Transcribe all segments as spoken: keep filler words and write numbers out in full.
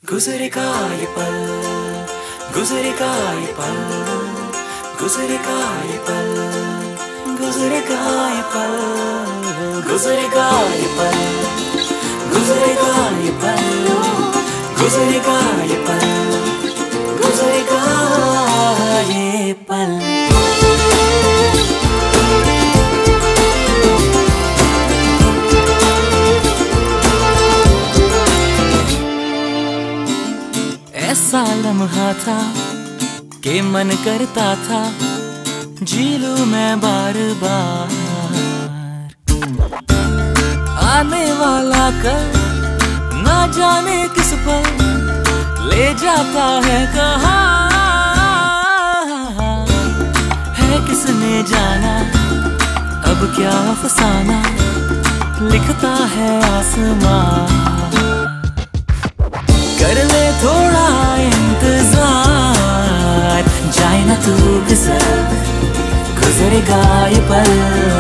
गुजरेगा ये पल, गुजरेगा ये पल, गुजरेगा ये पल, गुजरेगा ये पल, गुजरेगा ये पल, गुजरेगा ये पल, गुजरेगा ये पल, गुजरेगा ये पल। ऐसा लम्हा था कि मन करता था जी लूं मैं बार बार। आने वाला कल ना जाने किस पर ले जाता है कहाँ, है किसने जाना अब क्या अफसाना लिखता है आसमां। कर ले थोड़ा इंतजार, जाए ना तू फिसल, गुजरेगा ये पल।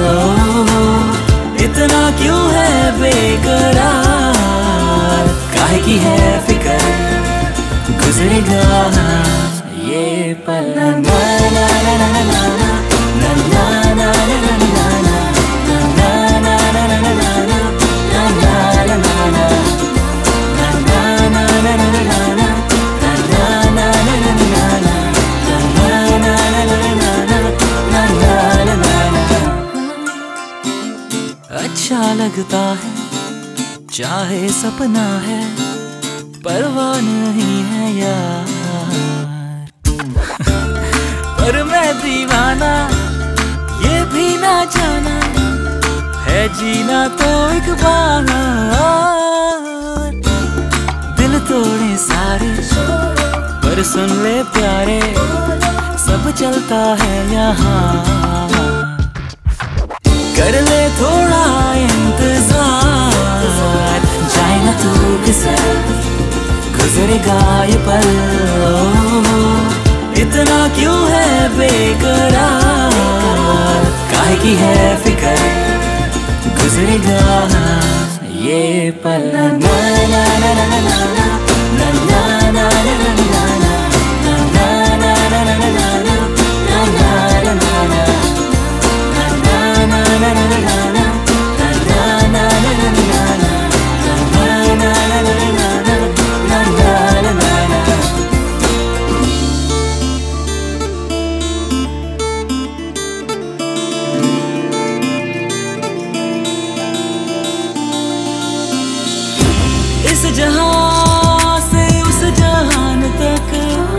इतना क्यों है बेकरार, काहे की है फिकर, गुजरेगा ये पल। ना ना ना ना ना ना ना ना ना ना ना ना अच्छा लगता है चाहे सपना है, परवाह नहीं है यार। पर मैं दीवाना ये भी ना जाना है, जीना तो एक बार। दिल तोड़े सारे पर सुन ले प्यारे, सब चलता है यहाँ। कर ले थोड़ा इंतजार, जाए ना तू फिसल, गुजरेगा ये पल। इतना क्यों है बेकरार, काहे की है फिकर, गुजरेगा ये पल। ना ना ना ना ना ना ना ना ना ना ना ना इस जहां से उस जहान तक,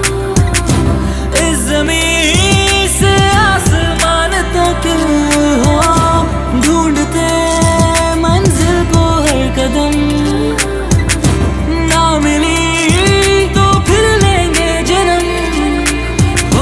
इस ज़मीन से आसमान तक, हो ढूंढते मंजिल को हर कदम। ना मिली तो फिर लेंगे जन्म, हो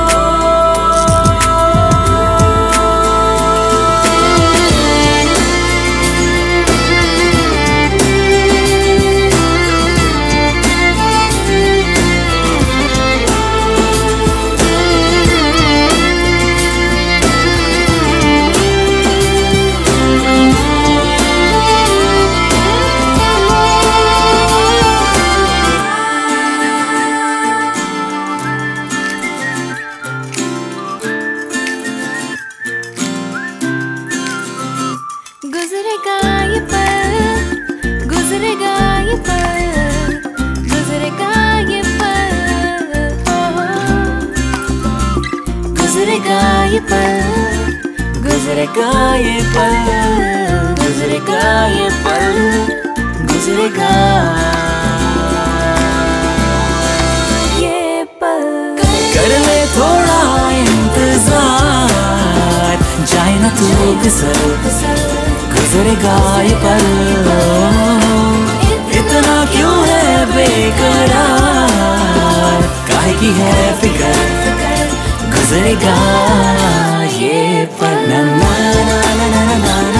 गुजरेगा ये पल, गुजरेगा ये पल, गुजरेगा ये पल, गुजरेगा ये पल, गुजरेगा ये पल, गुजरेगा ये पल, गुजरेगा ये पल। कर ले थोड़ा इंतजार, जाए ना तू फिसल, गुजरेगा ये पल। इतना क्यों है बेकरार, काहे की है फिकर, गुजरेगा ये पल। ना ना ना ना ना ना।